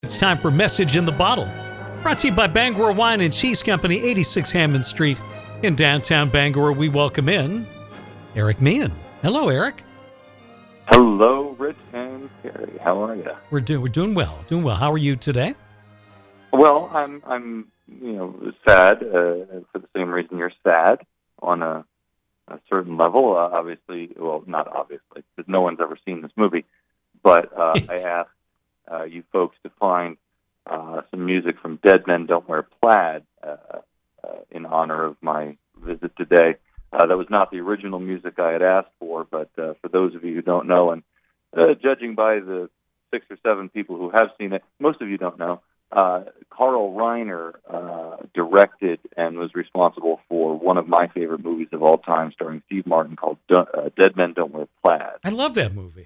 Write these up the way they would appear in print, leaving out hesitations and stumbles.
It's time for Message in the Bottle. Brought to you by Bangor Wine and Cheese Company, 86 Hammond Street in downtown Bangor. We welcome in Eric Meehan. Hello, Eric. Hello, Rich and Carrie. How are you? We're doing well. Doing well. How are you today? Well, I'm sad for the same reason you're sad on a certain level. Obviously, well, not obviously, because no one's ever seen this movie. But I asked you folks to find some music from Dead Men Don't Wear Plaid in honor of my visit today. That was not the original music I had asked for, but for those of you who don't know, and judging by the 6 or 7 people who have seen it, most of you don't know, Carl Reiner directed and was responsible for one of my favorite movies of all time, starring Steve Martin, called Dead Men Don't Wear Plaid. I love that movie.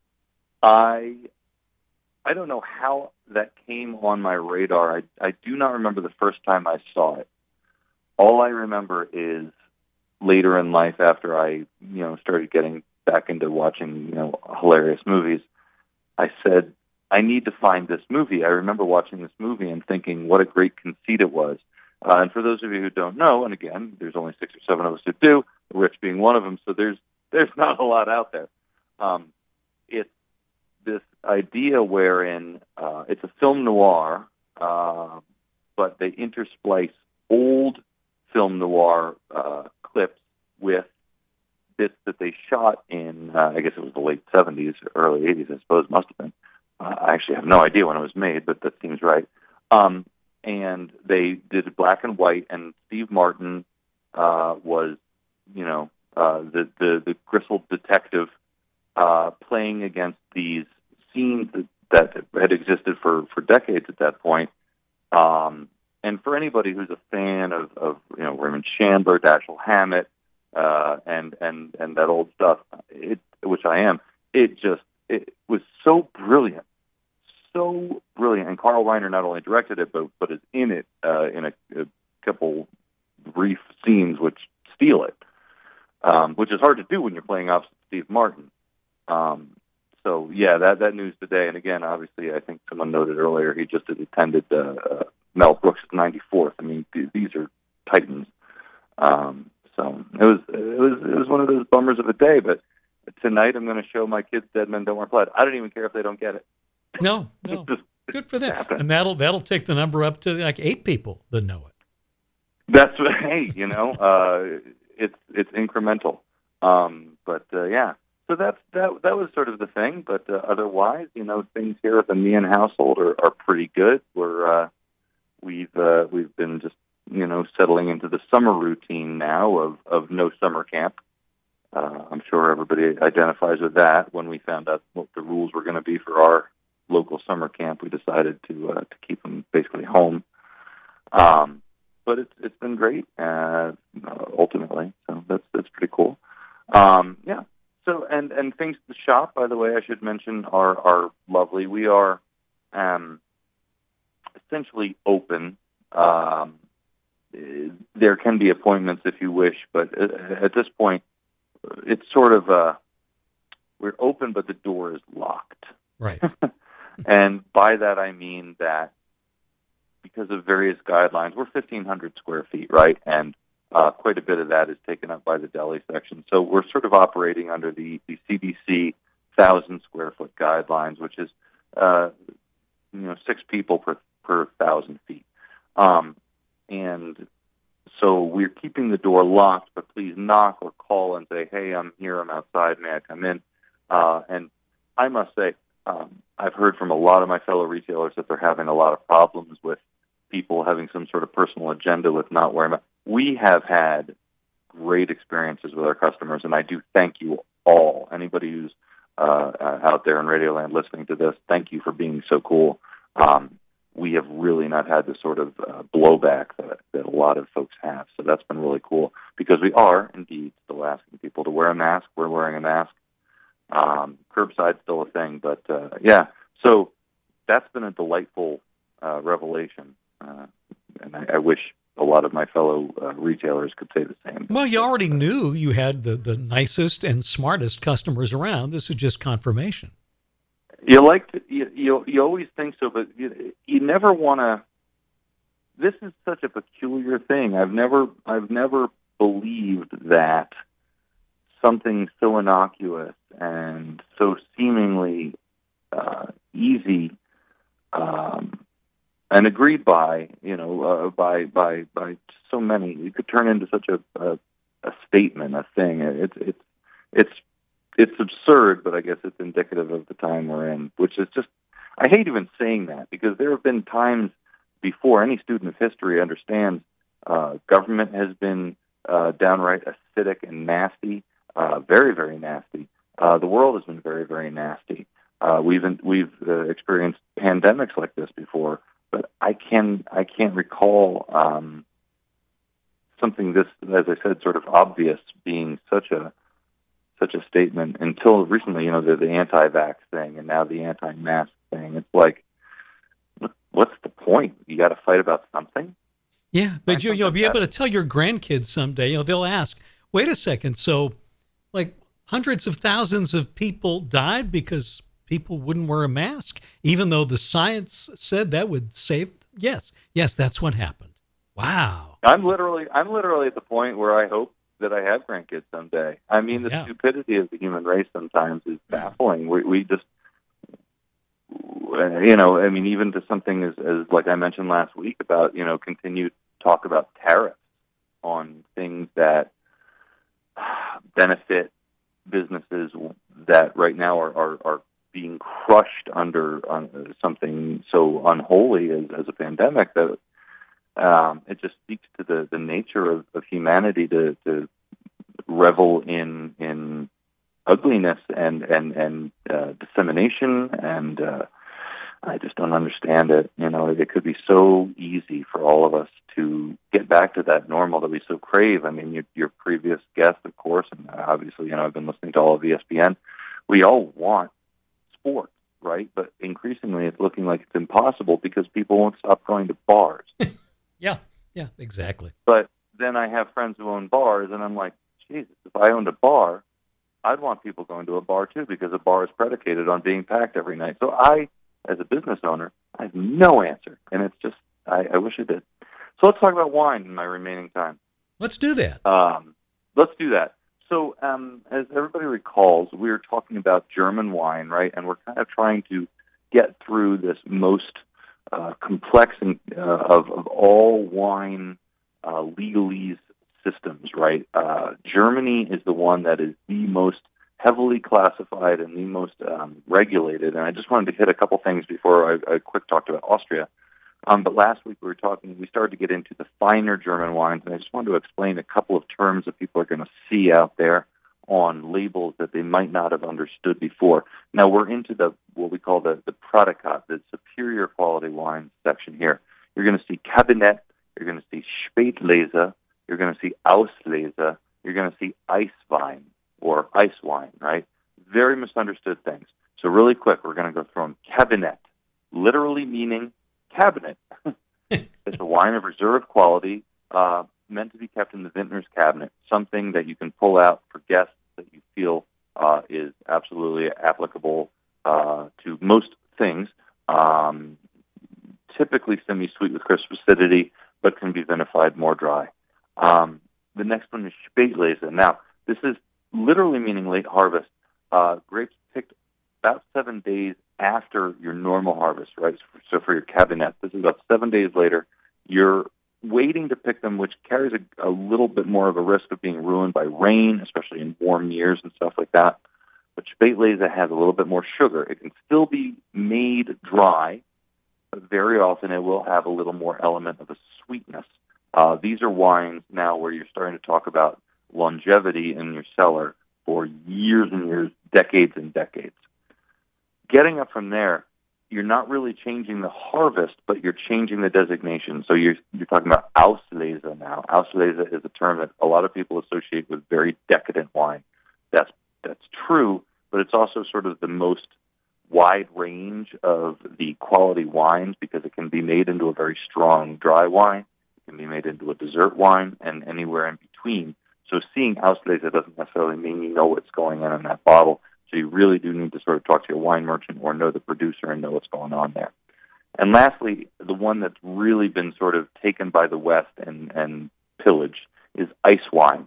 I don't know how that came on my radar. I do not remember the first time I saw it. All I remember is later in life, after I started getting back into watching hilarious movies, I said, I need to find this movie. I remember watching this movie and thinking what a great conceit it was. And for those of you who don't know, and again, there's only 6 or 7 of us who do, Rich being one of them, so there's not a lot out there. It's this idea wherein it's a film noir, but they intersplice old film noir clips with bits that they shot in, I guess it was the late 70s, early 80s, I suppose, must have been. I actually have no idea when it was made, but that seems right. And they did it black and white, and Steve Martin was, the gristled detective playing against these scenes that had existed for decades at that point. And for anybody who's a fan of Raymond Chandler, Dashiell Hammett, and that old stuff, which I am, it was so brilliant. So brilliant. And Carl Reiner not only directed it, but is in it in a couple brief scenes which steal it, which is hard to do when you're playing opposite Steve Martin. So, yeah, that news today. And again, obviously, I think someone noted earlier he just attended Mel Brooks' 94th. I mean, these are titans. So it was one of those bummers of a day. But tonight I'm going to show my kids Dead Men Don't Wear Plaid. I don't even care if they don't get it. No. Good for them. And that'll take the number up to like 8 people that know it. That's what, hey, it's incremental. But yeah. So that was sort of the thing, but otherwise, things here at the Meehan household are pretty good. We've been just settling into the summer routine now of no summer camp. I'm sure everybody identifies with that. When we found out what the rules were going to be for our local summer camp, we decided to keep them basically home. But it's been great ultimately. So that's pretty cool. Yeah. So, and things to the shop, by the way, I should mention, are lovely. We are essentially open. There can be appointments if you wish, but at this point, it's sort of we're open, but the door is locked. Right. And by that, I mean that because of various guidelines, we're 1,500 square feet, right? And quite a bit of that is taken up by the deli section. So we're sort of operating under the CDC 1,000 square foot guidelines, which is 6 people per 1,000 feet. And so we're keeping the door locked, but please knock or call and say, hey, I'm here, I'm outside, may I come in? And I must say, I've heard from a lot of my fellow retailers that they're having a lot of problems with people having some sort of personal agenda with not wearing masks. We have had great experiences with our customers, and I do thank you all. Anybody who's out there in Radioland listening to this, thank you for being so cool. We have really not had the sort of blowback that a lot of folks have, so that's been really cool because we are indeed still asking people to wear a mask. We're wearing a mask. Curbside's still a thing, but yeah, so that's been a delightful revelation, and I wish a lot of my fellow retailers could say the same. Well, you already knew you had the nicest and smartest customers around. This is just confirmation. You like to, you always think so, but you never want to. This is such a peculiar thing. I've never believed that something so innocuous and so seemingly easy and agreed by, by so many, it could turn into such a statement, a thing. It's absurd, but I guess it's indicative of the time we're in, which is just, I hate even saying that, because there have been times before. Any student of history understands government has been downright acidic and nasty, very, very nasty. The world has been very, very nasty. We've experienced pandemics like this before, but I can't recall something this, as I said, sort of obvious being such a statement until recently. The anti-vax thing, and now the anti-mask thing. It's like, what's the point? You got to fight about something. Yeah, but you'll be able to tell your grandkids someday. They'll ask, "Wait a second, so like hundreds of thousands of people died because people wouldn't wear a mask, even though the science said that would save." Yes, that's what happened. Wow. I'm literally at the point where I hope that I have grandkids someday. I mean, the stupidity of the human race sometimes is baffling. We just, even to something as like I mentioned last week about, continued talk about tariffs on things that benefit businesses that right now are being crushed under something so unholy as a pandemic, that it just speaks to the nature of humanity to revel in ugliness and dissemination, and I just don't understand it. It could be so easy for all of us to get back to that normal that we so crave. I mean, your previous guest, of course, and obviously, I've been listening to all of ESPN. We all want sports, right? But increasingly, it's looking like it's impossible because people won't stop going to bars. Yeah, exactly. But then I have friends who own bars, and I'm like, Jesus, if I owned a bar, I'd want people going to a bar too, because a bar is predicated on being packed every night. So I, as a business owner, I have no answer, and it's just, I wish I did. So let's talk about wine in my remaining time. Let's do that. Let's do that. So as everybody recalls, we were talking about German wine, right? And we're kind of trying to get through this most complex of all wine legalese systems, right? Germany is the one that is the most heavily classified and the most regulated. And I just wanted to hit a couple things before I quick talked about Austria. But last week we started to get into the finer German wines, and I just wanted to explain a couple of terms that people are going to see out there on labels that they might not have understood before. Now we're into what we call the Prädikat, the superior quality wine section here. You're going to see Kabinett, you're going to see Spätlese, you're going to see Auslese, you're going to see Eiswein, or ice wine, right? Very misunderstood things. So really quick, we're going to go through them. Kabinett, literally meaning cabinet. It's a wine of reserve quality, meant to be kept in the vintner's cabinet, something that you can pull out for guests that you feel is absolutely applicable to most things, typically semi-sweet with crisp acidity, but can be vinified more dry. The next one is Spätlese. Now, this is literally meaning late harvest. Grapes picked about 7 days after your normal harvest, right? So for your Kabinett, this is about 7 days later. You're waiting to pick them, which carries a little bit more of a risk of being ruined by rain, especially in warm years and stuff like that. But Spätlese has a little bit more sugar. It can still be made dry, but very often it will have a little more element of a sweetness. These are wines now where you're starting to talk about longevity in your cellar for years and years, decades and decades. Getting up from there, you're not really changing the harvest, but you're changing the designation. So you're talking about Auslese now. Auslese is a term that a lot of people associate with very decadent wine. That's true, but it's also sort of the most wide range of the quality wines, because it can be made into a very strong dry wine, it can be made into a dessert wine, and anywhere in between. So seeing Auslese doesn't necessarily mean you know what's going on in that bottle. So you really do need to sort of talk to your wine merchant or know the producer and know what's going on there. And lastly, the one that's really been sort of taken by the West and pillaged is ice wine.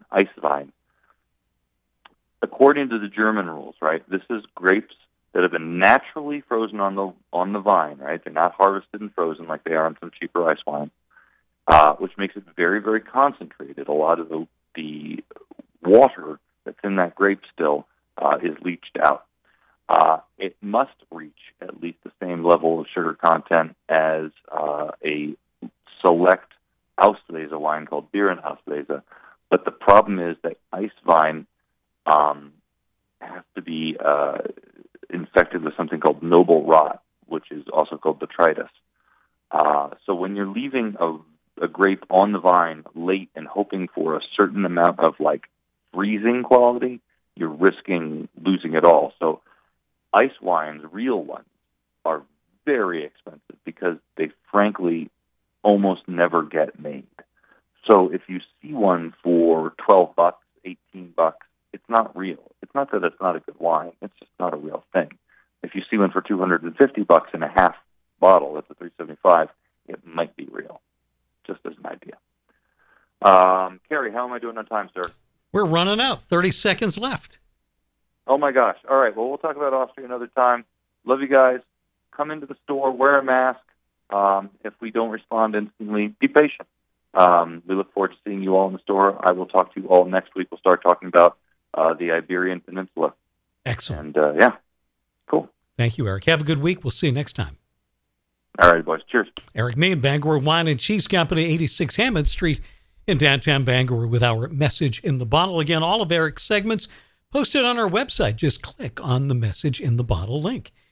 According to the German rules, right, this is grapes that have been naturally frozen on the vine, right? They're not harvested and frozen like they are on some cheaper ice wine, which makes it very, very concentrated. A lot of the water that's in that grape still is leached out. It must reach at least the same level of sugar content as a select Auslese wine called Beerenauslese. But the problem is that ice vine has to be infected with something called noble rot, which is also called botrytis. So when you're leaving a grape on the vine late and hoping for a certain amount of freezing quality, you're risking losing it all. So ice wines, real ones, are very expensive because they frankly almost never get made. So if you see one for $12, $18, it's not real. It's not that it's not a good wine. It's just not a real thing. If you see one for $250 in a half bottle, that's a $375, it might be real, just as an idea. Kerry, how am I doing on time, sir? We're running out. 30 seconds left. Oh, my gosh. All right. Well, we'll talk about Austria another time. Love you guys. Come into the store. Wear a mask. If we don't respond instantly, be patient. We look forward to seeing you all in the store. I will talk to you all next week. We'll start talking about the Iberian Peninsula. Excellent. And, yeah, cool. Thank you, Eric. Have a good week. We'll see you next time. All right, boys. Cheers. Eric Meehan, Bangor Wine and Cheese Company, 86 Hammond Street in downtown Bangor with our Message in the Bottle. Again, all of Eric's segments posted on our website. Just click on the Message in the Bottle link.